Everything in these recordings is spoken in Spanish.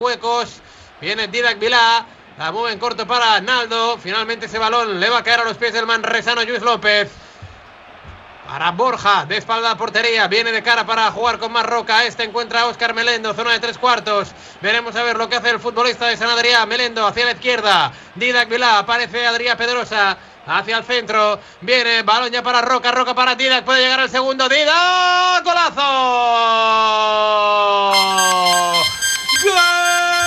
huecos. Viene Didac Vilá. La mueve en corto para Naldo. Finalmente ese balón le va a caer a los pies del manresano Lluís López. Para Borja, de espalda a portería. Viene de cara para jugar con Marroca. Encuentra a Óscar Melendo, zona de 3/4. Veremos a ver lo que hace el futbolista de San Adrià. Melendo hacia la izquierda. Didac Vilá, aparece Adrià Pedrosa. Hacia el centro. Viene, balón ya para Roca. Roca para Didac. Puede llegar al segundo. Didac. ¡Golazo! ¡Gol!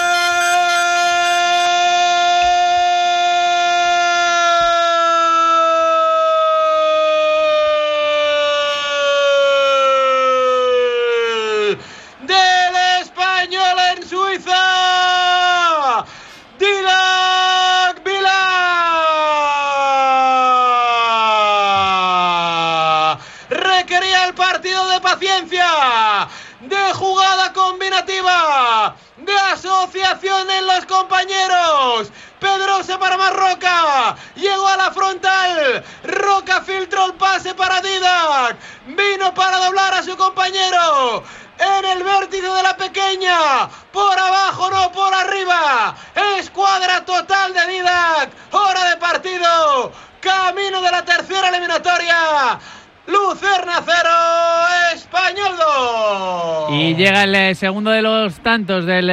De jugada combinativa, de asociación en los compañeros. Pedrosa para Marroca, llegó a la frontal. Roca filtró el pase para Didac, vino para doblar a su compañero en el vértice de la pequeña, por abajo no por arriba. Escuadra total de Didac, hora de partido, camino de la tercera eliminatoria. Lucerna 0, Español 2. Y llega el segundo de los tantos del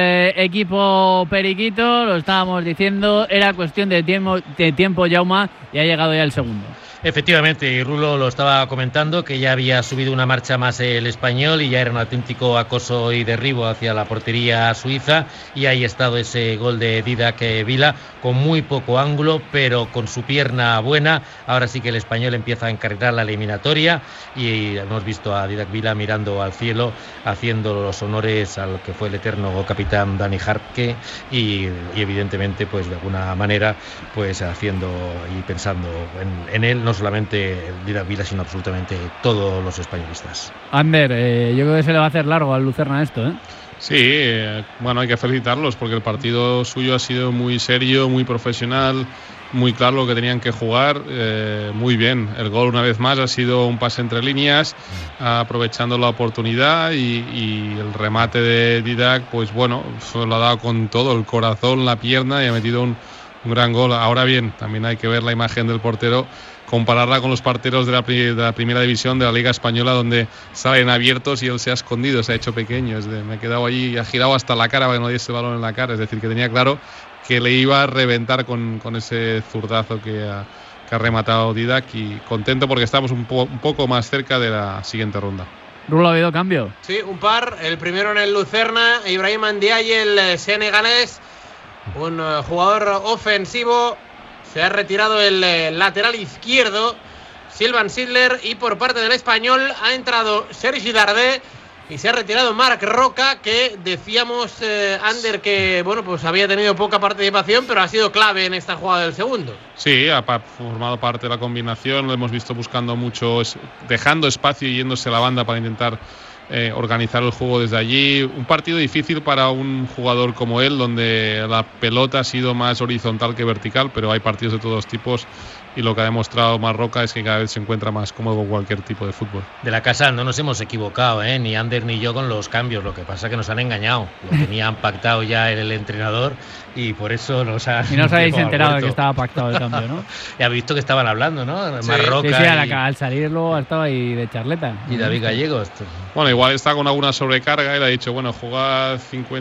equipo periquito. Lo estábamos diciendo, era cuestión de tiempo, Jaume, y ha llegado ya el segundo. Efectivamente, y Rulo lo estaba comentando, que ya había subido una marcha más el Español y ya era un auténtico acoso y derribo hacia la portería suiza, y ahí ha estado ese gol de Didac Vilá, con muy poco ángulo, pero con su pierna buena. Ahora sí que el Español empieza a encarrilar la eliminatoria y hemos visto a Didac Vilá mirando al cielo, haciendo los honores al que fue el eterno capitán Dani Jarque y evidentemente, pues de alguna manera, pues haciendo y pensando en él, no solamente Didac Vilá, sino absolutamente todos los españolistas. Ander, yo creo que se le va a hacer largo al Lucerna esto, ¿eh? Sí, bueno, hay que felicitarlos porque el partido suyo ha sido muy serio, muy profesional, muy claro lo que tenían que jugar, muy bien. El gol, una vez más, ha sido un pase entre líneas, aprovechando la oportunidad, y el remate de Didac, pues bueno, lo ha dado con todo, el corazón, la pierna, y ha metido un gran gol. Ahora bien, también hay que ver la imagen del portero, compararla con los porteros de la primera división de la Liga Española, donde salen abiertos y él se ha escondido, se ha hecho pequeño. Me he quedado allí y ha girado hasta la cara para que no diese el balón en la cara. Es decir, que tenía claro que le iba a reventar con ese zurdazo que ha rematado Didac, y contento porque estamos un poco más cerca de la siguiente ronda. Rulo, ¿ha habido cambio? Sí, un par. El primero en el Lucerna, Ibrahim Ndiaye, el senegalés, un jugador ofensivo. Se ha retirado el lateral izquierdo, Sylvain Sidler, y por parte del Español ha entrado Sergi Darder y se ha retirado Marc Roca, que decíamos, Ander, que bueno, pues había tenido poca participación, pero ha sido clave en esta jugada del segundo. Sí, ha formado parte de la combinación, lo hemos visto buscando mucho, dejando espacio y yéndose a la banda para intentar organizar el juego desde allí. Un partido difícil para un jugador como él, donde la pelota ha sido más horizontal que vertical, pero hay partidos de todos tipos, y lo que ha demostrado Marroca es que cada vez se encuentra más cómodo con cualquier tipo de fútbol. De la casa no nos hemos equivocado, ni Ander ni yo, con los cambios. Lo que pasa es que nos han engañado. Lo tenían pactado ya el entrenador, y por eso nos ha... Y no os habéis enterado de que estaba pactado el cambio, ¿no? Ya habéis visto que estaban hablando, ¿no? Sí. Marroca. Sí, al salir luego estaba ahí de charleta. Y David Gallego. Bueno, igual está con alguna sobrecarga. Él ha dicho, bueno, jugad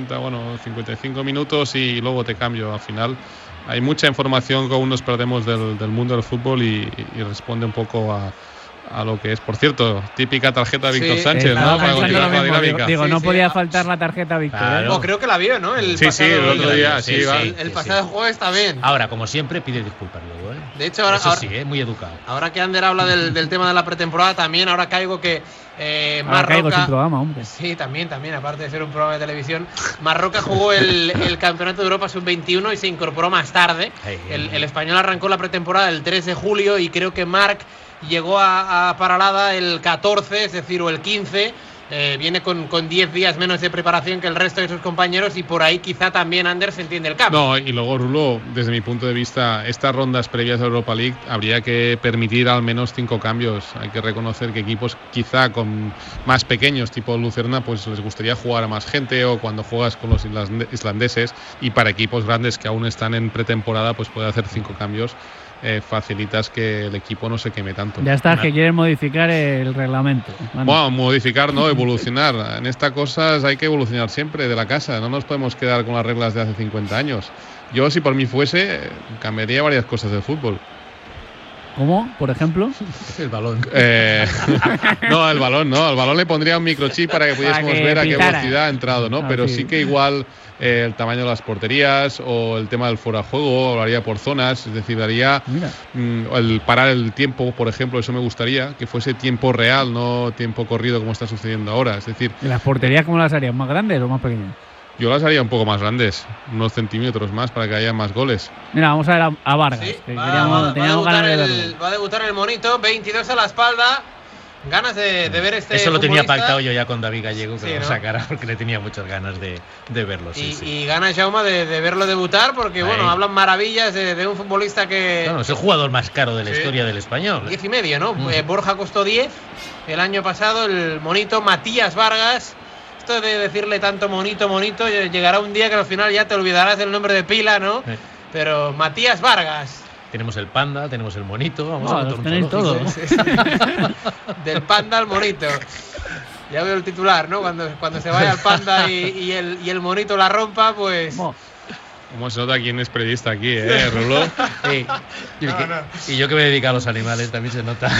55 minutos y luego te cambio. Al final hay mucha información que aún nos perdemos del mundo del fútbol, y responde un poco a lo que es. Por cierto, típica tarjeta Víctor Sánchez, ¿no? Para continuar la dinámica. Digo, no podía faltar la tarjeta Víctor. Claro. Creo que la vio, ¿no? El otro día. El pasado jueves está bien. Ahora, como siempre, pide disculpas luego, ¿eh? De hecho, ahora sí, muy educado. Ahora que Ander habla del tema de la pretemporada, también ahora caigo que Marroca, es un programa, hombre. Sí, también, aparte de ser un programa de televisión, Marroca jugó el Campeonato de Europa Sub-21 y se incorporó más tarde. El Español arrancó la pretemporada el 3 de julio y creo que Marc llegó a Paralada el 14, es decir, o el 15. viene con 10 días menos de preparación que el resto de sus compañeros y por ahí quizá también Ander se entiende el cambio. No, y luego Rulo, desde mi punto de vista, estas rondas previas a Europa League habría que permitir al menos 5 cambios. Hay que reconocer que equipos quizá con más pequeños, tipo Lucerna, pues les gustaría jugar a más gente, o cuando juegas con los islandeses, y para equipos grandes que aún están en pretemporada, pues puede hacer 5 cambios. Facilitas que el equipo no se queme tanto. Ya está, que quieren modificar el reglamento. Bueno, modificar, no, evolucionar. En estas cosas hay que evolucionar siempre de la casa. No nos podemos quedar con las reglas de hace 50 años. Yo, si por mí fuese, cambiaría varias cosas del fútbol. ¿Cómo? Por ejemplo. El balón. No, el balón no. Al balón le pondría un microchip para que pudiésemos ver a qué velocidad ha entrado, ¿no? Pero sí que igual el tamaño de las porterías o el tema del fuera de juego lo haría por zonas. Es decir, haría el parar el tiempo, por ejemplo. Eso me gustaría, que fuese tiempo real, no tiempo corrido como está sucediendo ahora. Es decir, ¿y las porterías cómo las harían? ¿Más grandes o más pequeñas? Yo las haría un poco más grandes, unos centímetros más para que haya más goles. Mira, vamos a ver a Vargas. Sí, que va a debutar el monito, 22 a la espalda. Ganas de ver este. Eso lo tenía futbolista. pactado yo ya con David Gallego, que Sí, lo ¿no? sacara, porque le tenía muchas ganas de verlo. Y gana Jaume de verlo debutar, porque bueno, hablan maravillas de un futbolista que. Bueno, es el jugador más caro de la historia del español. 10,5, ¿no? Borja costó 10 el año pasado, el monito Matías Vargas. Esto de decirle tanto monito, llegará un día que al final ya te olvidarás del nombre de pila, ¿no? Pero Matías Vargas. Tenemos el panda, tenemos el monito, vamos a los tenéis todos. Del panda al monito. Ya veo el titular, ¿no? Cuando se vaya el panda y el monito la rompa, pues. ¿Cómo se nota quién es periodista aquí, Rulo? Y yo que me dedico a los animales también se nota.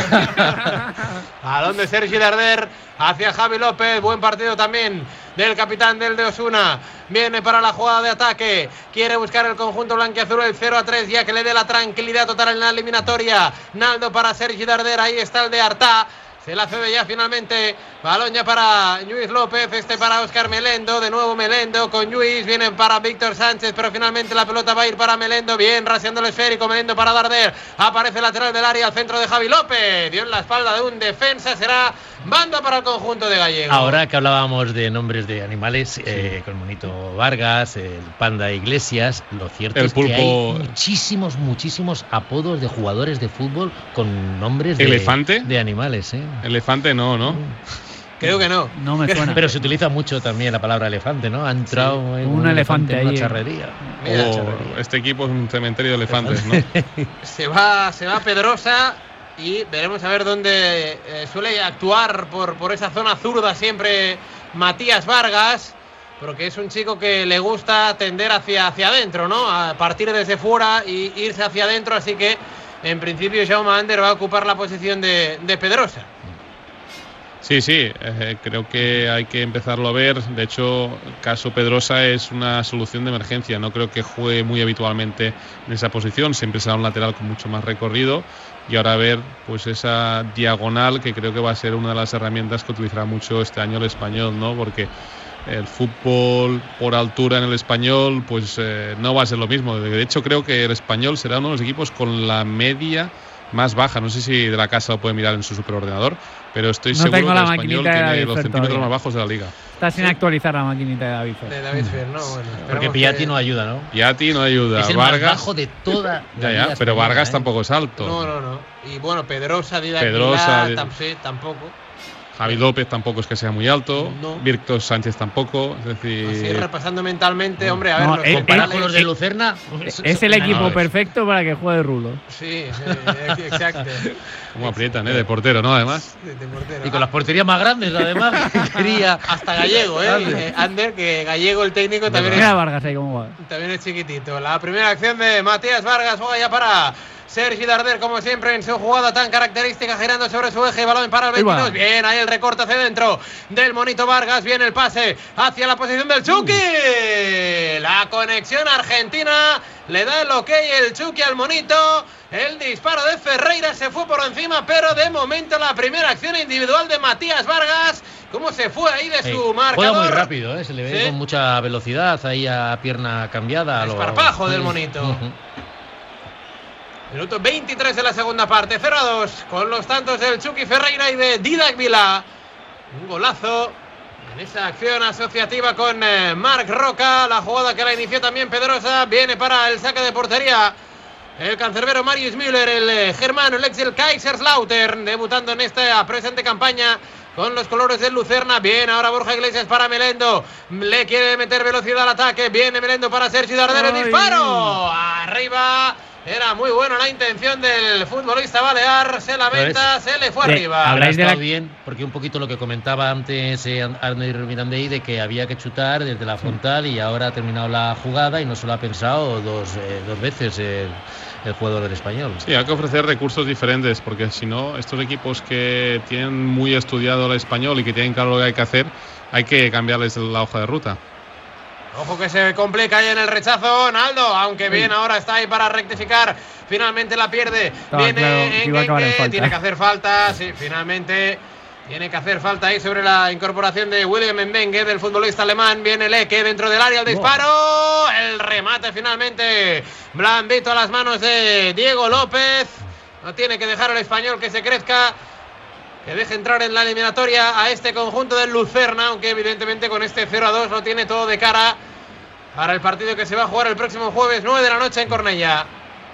Balón de Sergi Darder hacia Javi López. Buen partido también del capitán del de Osuna. Viene para la jugada de ataque. Quiere buscar el conjunto blanquiazul el 0-3, ya que le dé la tranquilidad total en la eliminatoria. Naldo para Sergi Darder. Ahí está el de Artá. Se la cede ya finalmente. Balón ya para Lluís López. Para Óscar Melendo. De nuevo Melendo con Lluís. Vienen para Víctor Sánchez. Pero finalmente la pelota va a ir para Melendo. Bien, raseando el esférico. Melendo para Darder. Aparece el lateral del área al centro de Javi López. Dio en la espalda de un defensa. Será banda para el conjunto de Gallego. Ahora que hablábamos de nombres de animales, con Monito Vargas, el panda Iglesias, lo cierto es que hay muchísimos apodos de jugadores de fútbol con nombres de animales. Elefante no. Creo que no. No me suena. Pero se utiliza mucho también la palabra elefante, ¿no? Ha entrado un elefante en una ahí. charrería. Este equipo es un cementerio de elefantes, ¿no? Se va Pedrosa y veremos a ver dónde suele actuar por esa zona zurda siempre Matías Vargas, porque es un chico que le gusta tender hacia adentro, ¿no? A partir desde fuera y irse hacia adentro, así que en principio Jaume Ander va a ocupar la posición de Pedrosa. Sí, creo que hay que empezarlo a ver. De hecho, el caso Pedrosa es una solución de emergencia. No creo que juegue muy habitualmente en esa posición. Siempre será un lateral con mucho más recorrido. Y ahora ver pues esa diagonal, que creo que va a ser una de las herramientas que utilizará mucho este año el Español, ¿no? Porque el fútbol por altura en el Español pues no va a ser lo mismo. De hecho, creo que el Español será uno de los equipos con la media más baja. No sé si de la casa lo puede mirar en su superordenador, pero estoy seguro que el Español tiene los centímetros más bajos de la liga. Está sin actualizar la maquinita de David Fer. De David Fer, no, bueno. Porque Piatti no ayuda, ¿no? Piatti no ayuda. Es el Vargas, más bajo de toda la liga pero española, Vargas tampoco es alto. No. Y bueno, Pedrosa tampoco. Javi López tampoco es que sea muy alto. No. Víctor Sánchez tampoco. Es decir, así repasando mentalmente, hombre, a ver, No, comparado con los de Lucerna. Es el equipo perfecto para que juegue Rulo. Sí, exacto. Cómo aprietan, de portero, ¿no? Además. De portero. Y con las porterías más grandes, además. Quería hasta Gallego, Ander, que Gallego el técnico también Mira Vargas ahí cómo va. También es chiquitito. La primera acción de Matías Vargas juega ya para Sergi Darder, como siempre, en su jugada tan característica, girando sobre su eje. Balón para el 22. Bien, ahí el recorte hacia dentro del monito Vargas. Viene el pase hacia la posición del Chucky. La conexión argentina le da el ok el Chucky al monito. El disparo de Ferreira se fue por encima, pero de momento la primera acción individual de Matías Vargas. ¿Cómo se fue ahí de su marcador? Juega muy rápido, se le ve con mucha velocidad, ahí a pierna cambiada. Esparpajo del monito. Minuto 23 de la segunda parte, 0-2 con los tantos del Chucky Ferreira y de Didac Vila. Un golazo en esa acción asociativa con Marc Roca. La jugada que la inició también Pedrosa. Viene para el saque de portería el cancerbero Marius Müller, el germano, el ex del Kaiserslautern, debutando en esta presente campaña con los colores del Lucerna. Bien, ahora Borja Iglesias para Melendo. Le quiere meter velocidad al ataque. Viene Melendo para Sergi Darder. ¡El disparo! Arriba. Era muy buena la intención del futbolista balear. Se lamenta, se le fue arriba. Habrá estado bien, porque un poquito lo que comentaba antes Arnir Mirandei, de que había que chutar desde la frontal, y ahora ha terminado la jugada y no se lo ha pensado dos veces el jugador del Español. Sí, hay que ofrecer recursos diferentes, porque si no, estos equipos que tienen muy estudiado el español y que tienen claro lo que hay que hacer, hay que cambiarles la hoja de ruta. Ojo que se complica ahí en el rechazo Naldo, aunque bien, ahora está ahí para rectificar. Finalmente la pierde. Viene Engengue, tiene que hacer falta. Sí, finalmente tiene que hacer falta ahí sobre la incorporación de William Mbengue, del futbolista alemán. Viene Leke dentro del área, el disparo. El remate finalmente blandito a las manos de Diego López. No tiene que dejar al español que se crezca, que deje entrar en la eliminatoria a este conjunto del Lucerna, aunque evidentemente con este 0-2 lo tiene todo de cara para el partido que se va a jugar el próximo jueves 9 de la noche en Cornellá.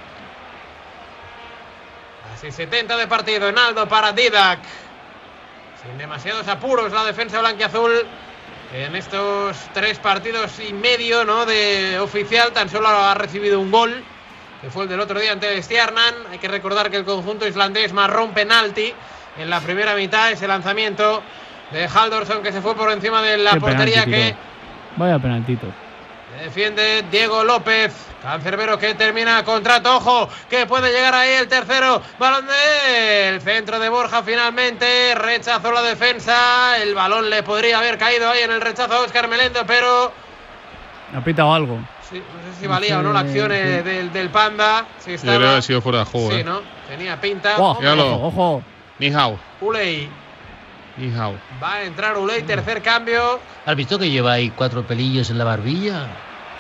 Así 70 de partido. Naldo para Didac. Sin demasiados apuros la defensa blanquiazul en estos 3 partidos y medio, ¿no?, de oficial. Tan solo ha recibido un gol, que fue el del otro día ante el Stjarnan. Hay que recordar que el conjunto islandés marrón penalti en la primera mitad. Ese lanzamiento de Haldorsson que se fue por encima de la portería, que vaya penaltito. Defiende Diego López. Cancerbero que termina contrato. Ojo, que puede llegar ahí el tercero. Balón del centro de Borja. Finalmente rechazó la defensa. El balón le podría haber caído ahí en el rechazo a Óscar Melendo, pero ha pitado algo. Sí, no sé si valía o no la acción del Panda. Sí, estaba. Yo creo que ha sido fuera de juego. Sí, ¿no? Tenía pinta. Ojo. Ni hao. Uley. Ni hao. Va a entrar Uley, tercer cambio. ¿Has visto que lleva ahí 4 pelillos en la barbilla?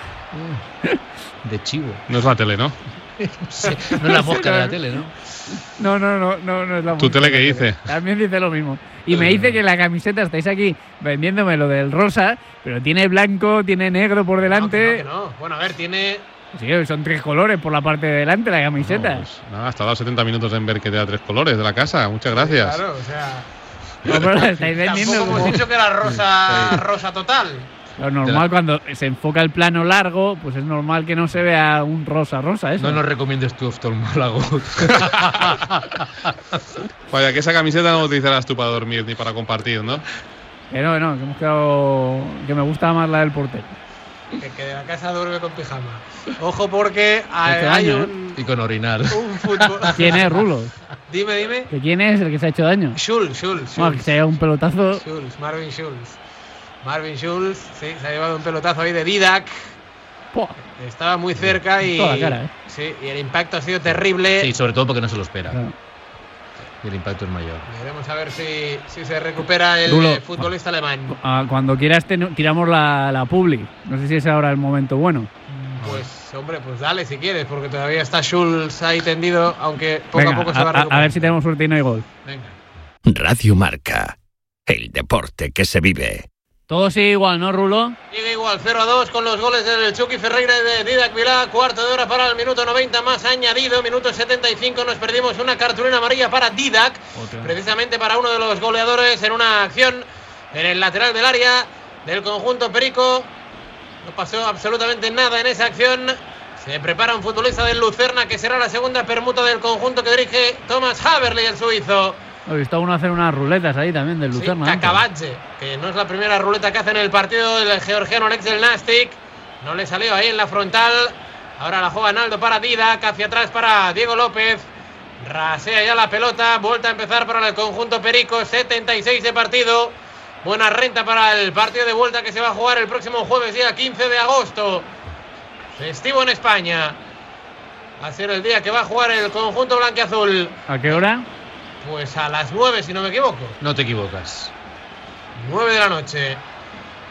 De chivo. No es la tele, ¿no? Sí, no es la mosca de la tele, ¿no? No es la mosca. ¿Tu tele qué dice? También dice lo mismo. Y me dice que la camiseta, estáis aquí vendiéndome lo del rosa, pero tiene blanco, tiene negro por delante. No. Bueno, a ver, tiene... Sí, son 3 colores por la parte de delante la camiseta. No, pues nada, hasta dado 70 minutos en ver que te da 3 colores de la casa. Muchas gracias. Claro, o sea... No, pero la estáis vendiendo. Tampoco hemos dicho que era rosa total. Lo normal, cuando se enfoca el plano largo, pues es normal que no se vea un rosa eso. No nos recomiendes tu oftalmólogo. Vaya, que esa camiseta no la utilizarás tú para dormir ni para compartir, ¿no? Que no, que hemos quedado... que me gusta más la del portero. Que de la casa duerme con pijama. Ojo, porque hay un... Y con orinal. Un fútbol... ¿Quién es, Rulo? Dime. ¿Que quién es el que se ha hecho daño? Schulz. No, que se ha llevado un pelotazo. Marvin Schulz, sí, se ha llevado un pelotazo ahí de Didac. Estaba muy cerca y... toda la cara, Sí, y el impacto ha sido terrible. Sí, sobre todo porque no se lo espera. Claro. Y el impacto es mayor. Veremos a ver si se recupera el Rulo, futbolista alemán. Cuando quieras tiramos la publi. No sé si es ahora el momento bueno. Pues, hombre, pues dale si quieres, porque todavía está Schulz ahí tendido, aunque poco a poco se va a recuperar. A ver si tenemos suerte y no hay gol. Venga. Radio Marca, el deporte que se vive. Todo sigue igual, ¿no, Rulo? Sigue igual, 0-2 con los goles del Chucky Ferreira y de Didac Vilá. Cuarto de hora para el minuto 90 más añadido. Minuto 75 nos perdimos una cartulina amarilla para Didac. Precisamente para uno de los goleadores en una acción en el lateral del área del conjunto perico. No pasó absolutamente nada en esa acción. Se prepara un futbolista del Lucerna, que será la segunda permuta del conjunto que dirige Thomas Haverly, el suizo. He visto a uno hacer unas ruletas ahí también del Lucerna. Sí, Kakabadze, que no es la primera ruleta que hace en el partido del georgiano Alex del Nastic. No le salió ahí en la frontal. Ahora la juega Naldo para Didac, hacia atrás para Diego López. Rasea ya la pelota, vuelta a empezar para el conjunto perico. 76 de partido. Buena renta para el partido de vuelta que se va a jugar el próximo jueves, día 15 de agosto. Festivo en España. Va a ser el día que va a jugar el conjunto blanquiazul. ¿A qué hora? Pues a las 9, si no me equivoco. No te equivocas. 9 de la noche.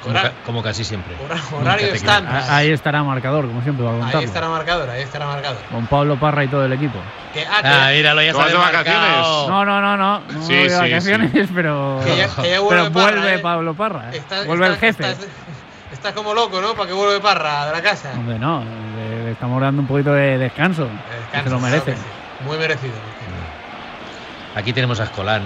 Como casi siempre. Horario estándar. Ahí estará marcador, como siempre, va a contarlo. Ahí estará marcador. Con Pablo Parra y todo el equipo. Míralo, ya sale vacaciones. No. No Sí, voy de sí, vacaciones, sí. pero. Que ya pero vuelve Pablo Parra. Vuelve el jefe. Estás como loco, ¿no? Para que vuelva Parra de la casa. Hombre, no. Le estamos dando un poquito de descanso. Que se lo merece. Claro que sí. Muy merecido. Aquí tenemos a Escolán.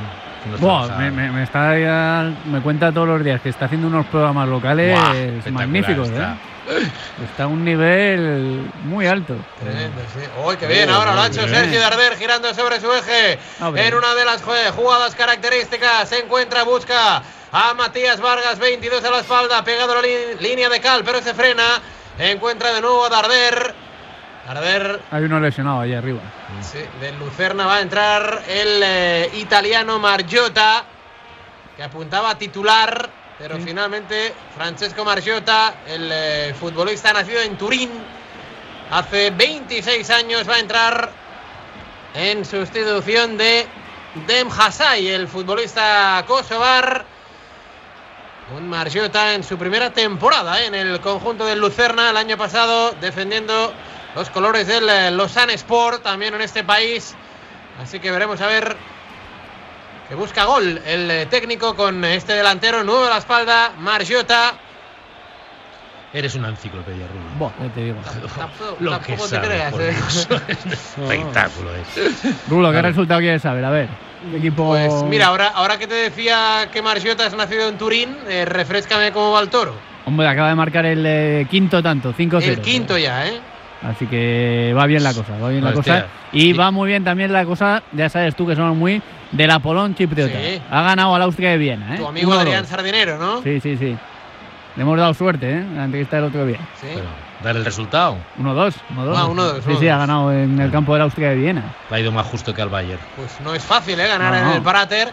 Me cuenta todos los días que está haciendo unos programas locales magníficos, Está a un nivel muy alto. Tremendo, sí. ¡Uy, qué bien! Ahora lo ha hecho Sergi Darder girando sobre su eje. En una de las jugadas características se encuentra, busca a Matías Vargas, 22 a la espalda, pegado a la línea de cal, pero se frena. Encuentra de nuevo a Darder. Hay uno lesionado allá arriba. Sí, del Lucerna va a entrar el italiano Margiotta, que apuntaba a titular, pero finalmente Francesco Margiotta, el futbolista nacido en Turín hace 26 años, va a entrar en sustitución de Dem Hassai, el futbolista kosovar. Un Margiotta en su primera temporada en el conjunto del Lucerna, el año pasado defendiendo los colores del Lausanne Sport, también en este país. Así que veremos a ver, que busca gol el técnico con este delantero, nuevo a la espalda, Margiotta. Eres una enciclopedia, Rulo. Ya te digo. Tampoco te creas. Espectáculo es. Rulo, ¿qué resultado quieres saber? A ver, ¿qué equipo? Pues mira, ahora que te decía que Margiotta es nacido en Turín, refréscame cómo va el Toro. Hombre, acaba de marcar el quinto tanto, 5-0. El quinto ya, Así que va bien la cosa, Y va muy bien también la cosa, ya sabes tú que somos muy del Apolón chipriota. Sí. Ha ganado al Austria de Viena, Tu amigo Adrián Sardinero, ¿no? Sí. Le hemos dado suerte, en la entrevista del otro día. Sí. Pero, dar el resultado. 1-2. 1-2. Sí, ha ganado en el campo del Austria de Viena. Ha ido más justo que al Bayern. Pues no es fácil, ganar en el Prater.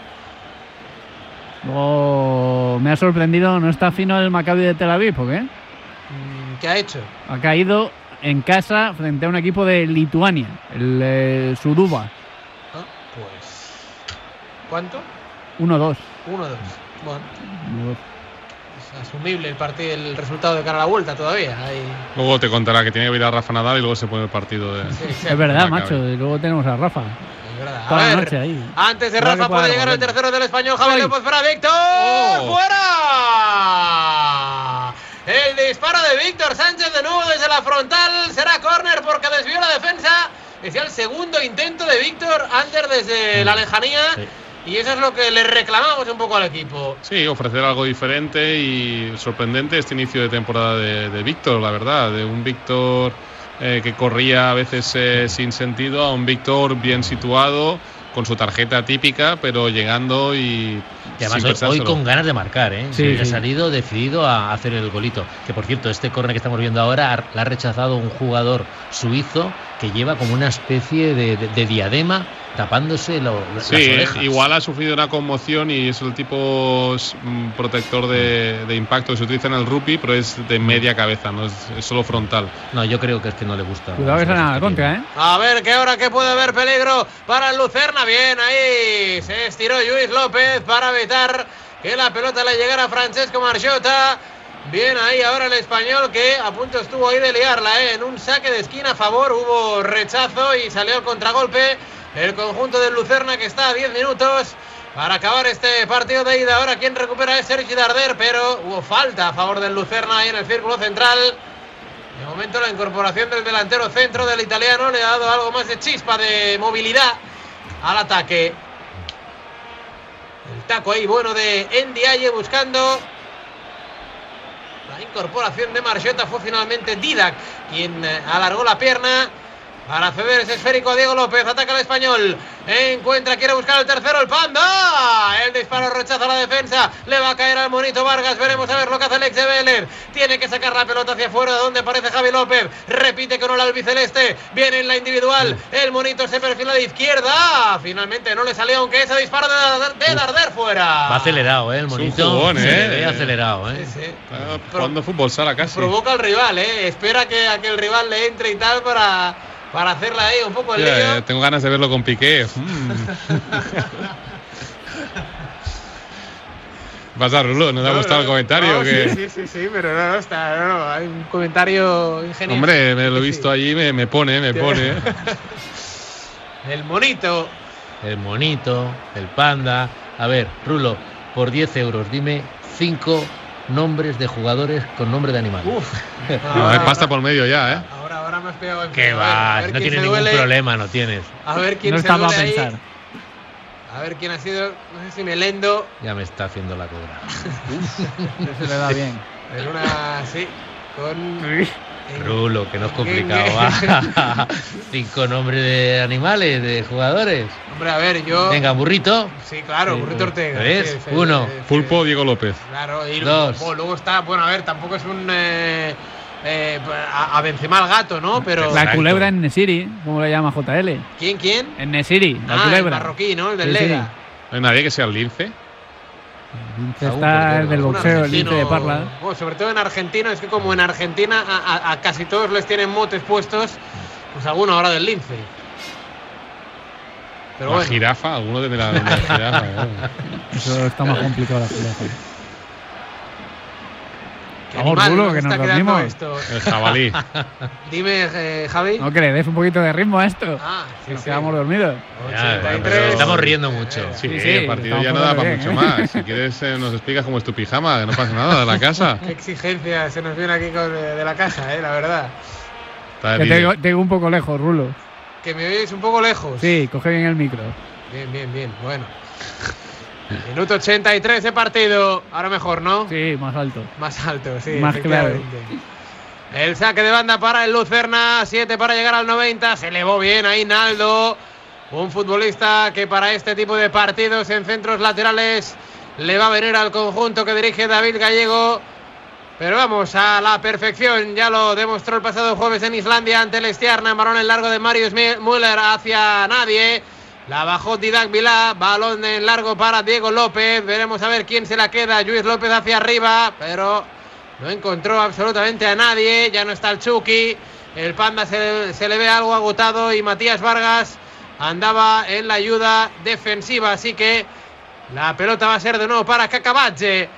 Luego me ha sorprendido, no está fino el Maccabi de Tel Aviv, ¿por qué? ¿Qué ha hecho? Ha caído en casa frente a un equipo de Lituania, el Suduba. Pues ¿cuánto? 1-2. Bueno, 1-2. Es asumible el resultado de cara a la vuelta todavía. Luego te contará que tiene que ir a Rafa Nadal y luego se pone el partido de... Sí, es verdad, macho, y luego tenemos a Rafa. Es verdad. Toda la noche ahí. Antes de Rafa puede llegar el tercero del español, Javier López para Víctor. ¡Fuera! El disparo de Víctor Sánchez de nuevo desde la frontal. Será córner porque desvió la defensa. Es ya el segundo intento de Víctor Ander desde la lejanía. Sí. Y eso es lo que le reclamamos un poco al equipo. Sí, ofrecer algo diferente y sorprendente este inicio de temporada de Víctor, la verdad. De un Víctor que corría a veces sin sentido a un Víctor bien situado, con su tarjeta típica, pero llegando y además hoy con ganas de marcar, Sí. Ha salido decidido a hacer el golito. Que por cierto, este córner que estamos viendo ahora la ha rechazado un jugador suizo que lleva como una especie de diadema tapándose las orejas. Igual ha sufrido una conmoción y es el tipo protector de impacto que se utiliza en el rugby, pero es de media cabeza, no es solo frontal. No, yo creo que es que no le gusta. Cuidado que sale a la contra, A ver, que ahora que puede haber peligro para el Lucerna. Bien, ahí se estiró Luis López para evitar que la pelota le llegara a Francesco Margiotta. Bien ahí ahora el español, que a punto estuvo ahí de liarla, en un saque de esquina a favor, hubo rechazo y salió el contragolpe. El conjunto del Lucerna, que está a 10 minutos para acabar este partido de ida. Ahora quien recupera es Sergi Darder, pero hubo falta a favor del Lucerna ahí en el círculo central. De momento la incorporación del delantero centro del italiano le ha dado algo más de chispa, de movilidad al ataque. El taco ahí bueno de Ndiaye buscando la incorporación de Margiotta. Fue finalmente Didac quien alargó la pierna para ceder ese esférico a Diego López. Ataca el español, quiere buscar el tercero, el Panda. El disparo rechaza la defensa, le va a caer al monito Vargas. Veremos a ver lo que hace el ex de Vélez. Tiene que sacar la pelota hacia afuera, donde aparece Javi López. Repite con el albiceleste, viene en la individual. El monito se perfila de izquierda. Finalmente no le salió, aunque ese disparo de Darder fuera. Va acelerado, el monito. Es un jugón, acelerado, Sí. Está jugando fútbol sala casi. Provoca al rival, espera que a que el rival le entre y tal para hacerla ahí un poco el lío. Tengo ganas de verlo con Piqué. Pasa, Rulo, ¿no te ha gustado el comentario? No, sí, pero no, hay un comentario ingenioso. Hombre, me lo he visto allí, me pone. El monito. El monito, el panda. A ver, Rulo, por 10 euros, dime 5 nombres de jugadores con nombre de animal. No, hay pasta por medio ya, ¿eh? Ahora me has pegado en ¿Qué va? No tienes ningún problema, no tienes. A ver quién no se está para duele pensar. ahí. A ver quién ha sido, no sé si Melendo. Ya me está haciendo la cobra. Eso le da bien. En una, sí, con... Rulo, que no es complicado. Va. 5 nombres de animales, de jugadores. Hombre, a ver, yo... Venga, burrito. Sí, claro, Sí, Burrito Ortega. ¿ves? Sí, 1. Pulpo, Diego López. Claro, y 2. luego está, bueno, a ver, tampoco es un... a Benzema el gato, ¿no? Pero... La Exacto. culebra en Nesiri, como le llama JL. ¿Quién? En Nesiri, la El culebra. marroquí, ¿no? El del Sí, sí. Lega. ¿No hay nadie que sea el lince? Está el del Un boxeo, el lince de argentino, Parla. bueno, sobre todo en Argentina, es que como en Argentina a casi todos les tienen motes puestos, pues alguno ahora del lince. Pero La bueno. jirafa, alguno tendrá una jirafa. Eso está más complicado la jirafa. ¿Qué Vamos, animal Rulo, nos que está nos quedando dormimos. esto? El jabalí. Dime, Javi. No, que le des un poquito de ritmo a esto. Ah, Que nos quedamos dormidos. Ya, 83. pero estamos riendo mucho. Sí, Sí, el partido estamos ya no da para bien, mucho ¿eh? más. Si quieres, nos explicas cómo es tu pijama, que no pasa nada de la casa. Qué exigencia se nos viene aquí de la casa, la verdad. Está de Que vídeo. te digo un poco lejos, Rulo. Que me oís un poco lejos. Sí, coge bien el micro. Bien, bueno. Minuto 83 de partido. Ahora mejor, ¿no? Sí, más alto. Más alto, sí. Más efectivamente. El saque de banda para el Lucerna. 7 para llegar al 90. Se elevó bien ahí Naldo. Un futbolista que para este tipo de partidos en centros laterales le va a venir al conjunto que dirige David Gallego. Pero vamos, a la perfección. Ya lo demostró el pasado jueves en Islandia ante el Stjarnan. Balón en largo de Marius Müller hacia nadie. La bajó Didac Vilá, balón en largo para Diego López. Veremos a ver quién se la queda. Lluís López hacia arriba, pero no encontró absolutamente a nadie. Ya no está el Chucky. El Panda se le ve algo agotado y Matías Vargas andaba en la ayuda defensiva. Así que la pelota va a ser de nuevo para Cacabatze.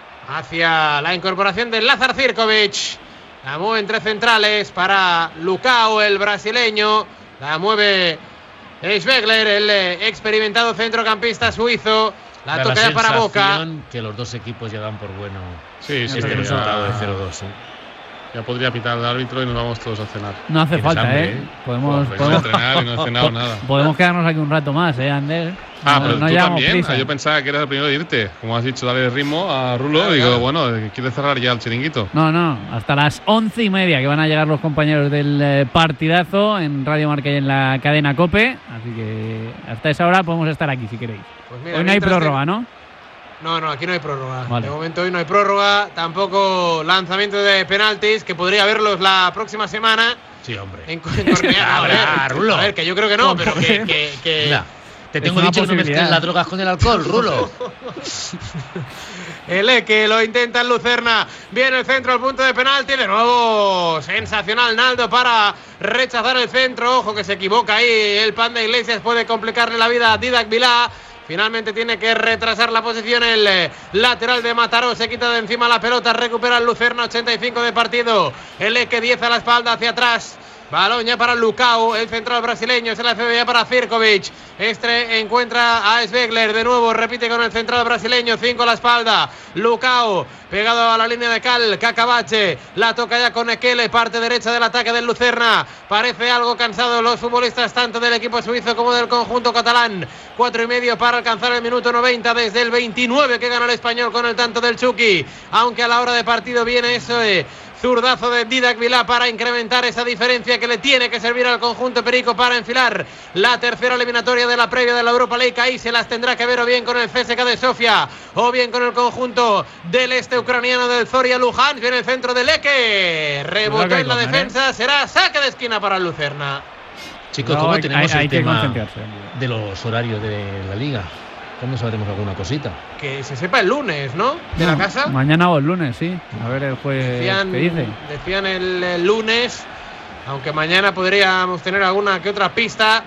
Hacia la incorporación de Lazar Zirkovic. La mueve entre centrales para Lukao, el brasileño. La mueve Schwegler, el experimentado centrocampista suizo. La toca ya para Boca. Que los dos equipos llegan por bueno Sí, este ya, resultado de 0-2. ya podría pitar el árbitro y nos vamos todos a cenar. No hace Tienes falta, hambre, ¿eh? ¿eh? Podemos, Vengo a entrenar y no he cenado nada. podemos quedarnos aquí un rato más, Ander. Ah, No- pero no tú llevamos también. prisa. Yo pensaba que eras el primero de irte. Como has dicho, dale ritmo a Rulo. Claro, Digo, claro. bueno, ¿quieres cerrar ya el chiringuito? No, hasta las 11:30 que van a llegar los compañeros del partidazo en Radio Marca y en la cadena COPE. Así que hasta esa hora podemos estar aquí si queréis. Pues mira, Hoy no hay mientras prórroga, ¿no? No, aquí no hay prórroga. Vale. De momento hoy no hay prórroga. Tampoco lanzamiento de penaltis, que podría haberlos la próxima semana. Sí, hombre. En Cornellá. Rulo. A ver, que yo creo que no, pero que Mira, te Es tengo una dicho que no posibilidad. mezcles las drogas con el alcohol, Rulo. el Eke lo intenta en Lucerna. Viene el centro al punto de penalti. De nuevo, sensacional Naldo para rechazar el centro. Ojo que se equivoca ahí. El Panda Iglesias puede complicarle la vida a Didac Vilá. Finalmente tiene que retrasar la posición el lateral de Mataró. Se quita de encima la pelota. Recupera el Lucerna. 85 de partido. El Eke 10 a la espalda hacia atrás. Balón ya para Lukao, el central brasileño, se la cede ya para Zirkovic. Este encuentra a Schwegler, de nuevo repite con el central brasileño, 5 a la espalda. Lukao, pegado a la línea de cal, Cacabatze, la toca ya con Ekele, parte derecha del ataque del Lucerna. Parece algo cansado los futbolistas tanto del equipo suizo como del conjunto catalán. 4,5 para alcanzar el minuto 90 desde el 29 que gana el Español con el tanto del Chucky. Aunque a la hora de partido viene eso zurdazo de Didac Vilá para incrementar esa diferencia que le tiene que servir al conjunto perico para enfilar la tercera eliminatoria de la previa de la Europa League. Ahí se las tendrá que ver o bien con el CSKA de Sofía o bien con el conjunto del este ucraniano del Zorya Luhansk. Viene el centro del Eke, rebotó en la defensa, será saque de esquina para el Lucerna. Chicos, No, ¿cómo hay- tenemos hay el que tema concentrarse. de los horarios de la liga? ¿Cuándo sabremos alguna cosita? Que se sepa el lunes, ¿no? De la casa. Mañana o el lunes, sí. A ver el juez qué dice. Decían el lunes, aunque mañana podríamos tener alguna que otra pista.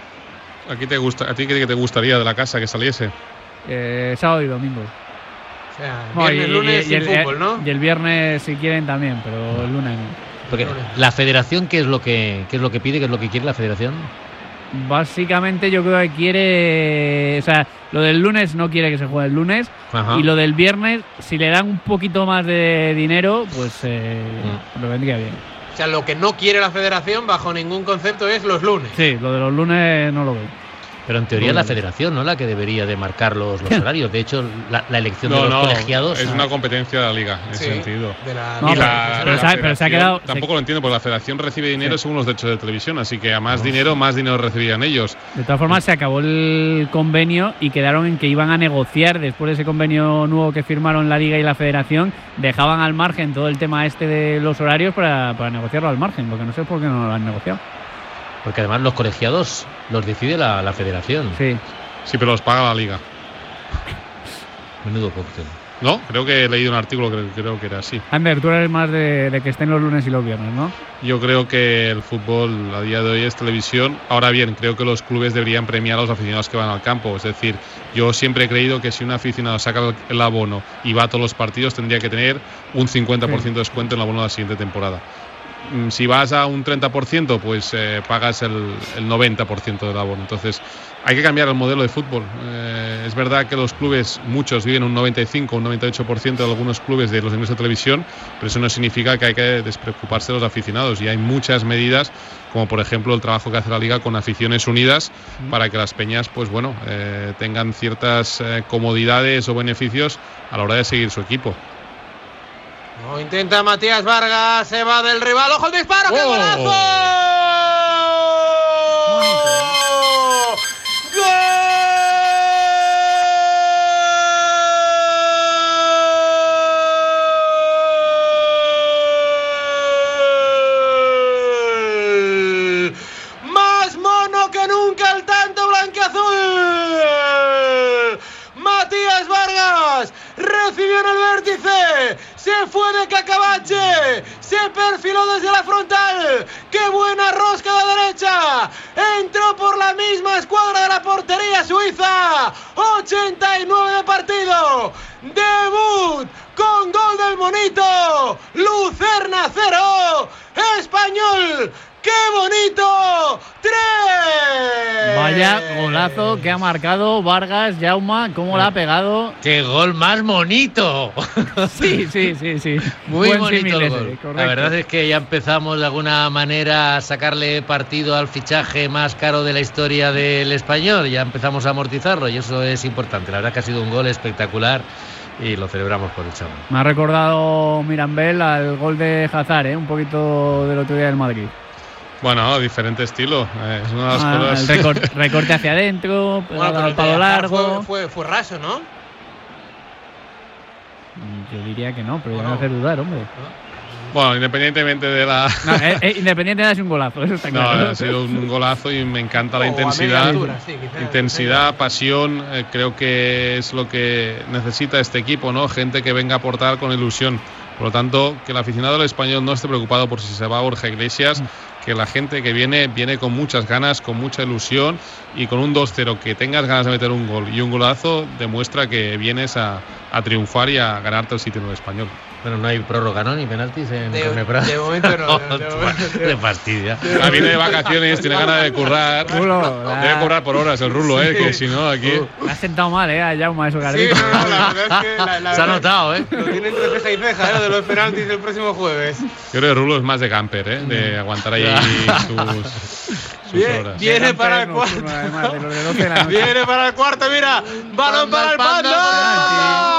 ¿A ti qué te gustaría de la casa que saliese? Sábado y domingo. O sea, No, viernes, lunes y fútbol, ¿no? Y el viernes si quieren también, pero el lunes no. Porque la federación, ¿qué es lo que pide? ¿Qué es lo que quiere la federación? Básicamente yo creo que quiere, o sea, lo del lunes no quiere que se juegue el lunes. Ajá. Y lo del viernes, si le dan un poquito más de dinero, pues lo vendría bien. O sea, lo que no quiere la federación bajo ningún concepto es los lunes. Sí, lo de los lunes no lo veo. Pero en teoría la federación, ¿no? La que debería de marcar los horarios. De hecho, la elección de los colegiados... es una competencia de la liga, en ese sentido. Pero se ha quedado... Tampoco lo entiendo, porque la federación recibe dinero según los derechos de televisión, así que a más dinero recibirían ellos. De todas formas, se acabó el convenio y quedaron en que iban a negociar, después de ese convenio nuevo que firmaron la liga y la federación, dejaban al margen todo el tema este de los horarios para negociarlo al margen, porque no sé por qué no lo han negociado. Porque además los colegiados los decide la federación. Sí, pero los paga la liga. Menudo cóctel. No, creo que he leído un artículo que creo que era así. Ander, tú eres más de que estén los lunes y los viernes, ¿no? Yo creo que el fútbol a día de hoy es televisión. Ahora bien, creo que los clubes deberían premiar a los aficionados que van al campo. Es decir, yo siempre he creído que si un aficionado saca el abono y va a todos los partidos, tendría que tener un 50% de descuento en el abono de la siguiente temporada. Si vas a un 30%, pues pagas el 90% del abono. Entonces, hay que cambiar el modelo de fútbol. Es verdad que los clubes, muchos viven un 95, un 98% de algunos clubes de los ingresos de televisión, pero eso no significa que hay que despreocuparse de los aficionados. Y hay muchas medidas, como por ejemplo el trabajo que hace la Liga con Aficiones Unidas, para que las peñas, pues bueno, tengan ciertas comodidades o beneficios a la hora de seguir su equipo. No intenta Matías Vargas, se va del rival, ¡ojo el disparo! ¡Qué golazo! ¡Gol! Más mono que nunca el tanto blanquiazul. Matías Vargas recibió en el vértice, se fue de cacabache, se perfiló desde la frontal, ¡qué buena rosca de derecha! Entró por la misma escuadra de la portería suiza, 89 de partido, debut con gol del monito, Lucerna 0, Español, ¡qué bonito! ¡3! Vaya golazo que ha marcado Vargas, Jaume, cómo la ha pegado. ¡Qué gol más bonito! Sí. Muy Buen bonito símil el ese, gol. correcto. La verdad es que ya empezamos de alguna manera a sacarle partido al fichaje más caro de la historia del Español. Ya empezamos a amortizarlo y eso es importante. La verdad que ha sido un gol espectacular y lo celebramos por el chaval. Me ha recordado Mirambel al gol de Hazard, un poquito del otro día del Madrid. Bueno, diferente estilo. Es una de las cosas. El recorte hacia adentro, Bueno, pero al palo largo. fue raso, ¿no? Yo diría que no, pero ya me hace dudar, hombre. Bueno, independientemente de la. No, Independiente es un golazo, eso está claro. No, ha sido un golazo y me encanta la intensidad. Intensidad, pasión, creo que es lo que necesita este equipo, ¿no? Gente que venga a aportar con ilusión. Por lo tanto, que el aficionado del Español no esté preocupado por si se va a Borja Iglesias, que la gente que viene con muchas ganas, con mucha ilusión, y con un 2-0 que tengas ganas de meter un gol y un golazo, demuestra que vienes a triunfar y a ganarte el sitio en el Español. Bueno, no hay prórroga, ¿no? Ni penaltis en de momento no. De fastidia. Viene de vacaciones, tiene ganas de currar. Debe currar por horas el Rulo, que si no, aquí. Le ha sentado mal, a Jaume eso, Sí, no, la verdad es que se ha notado, Lo tiene entre ceja y ceja, lo de los penaltis el próximo jueves. Yo creo que el Rulo es más de camper, de aguantar ahí sus horas. Viene para el cuarto. Viene para el cuarto, mira. Balón para el Panda.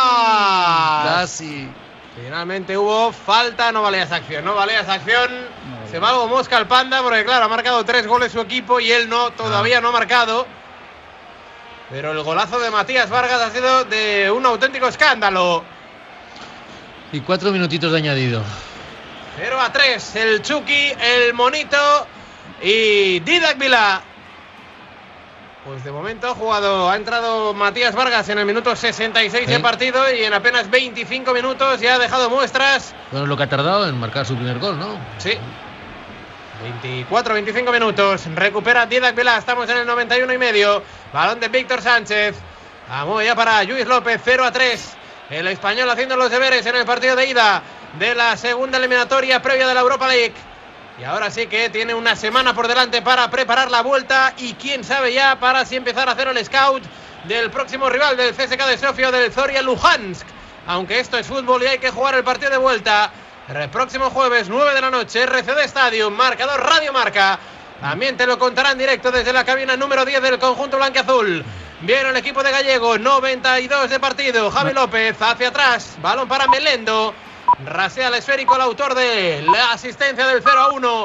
Casi. Finalmente hubo falta, no valía esa acción, se va algo mosca el Panda porque claro, ha marcado 3 goles su equipo y él todavía no ha marcado. Pero el golazo de Matías Vargas ha sido de un auténtico escándalo. Y 4 minutitos de añadido. 0-3, el Chucky, el Monito y Didac Vilá. Pues de momento ha entrado Matías Vargas en el minuto 66 de partido y en apenas 25 minutos ya ha dejado muestras. Bueno, lo que ha tardado en marcar su primer gol, ¿no? Sí. 24-25 minutos. Recupera Didac Vilá. Estamos en el 91 y medio. Balón de Víctor Sánchez. Vamos ya para Lluís López. 0-3. El Español haciendo los deberes en el partido de ida de la segunda eliminatoria previa de la Europa League. Y ahora sí que tiene una semana por delante para preparar la vuelta y quién sabe ya para así empezar a hacer el scout del próximo rival del CSKA de Sofía, del Zorya Luhansk. Aunque esto es fútbol y hay que jugar el partido de vuelta. El próximo jueves, 9 de la noche, RCD Stadium, marcador Radio Marca. También te lo contará en directo desde la cabina número 10 del conjunto blanquiazul. Viene el equipo de Gallego, 92 de partido. Javi López hacia atrás, balón para Melendo. Rasea el esférico el autor de la asistencia del 0-1.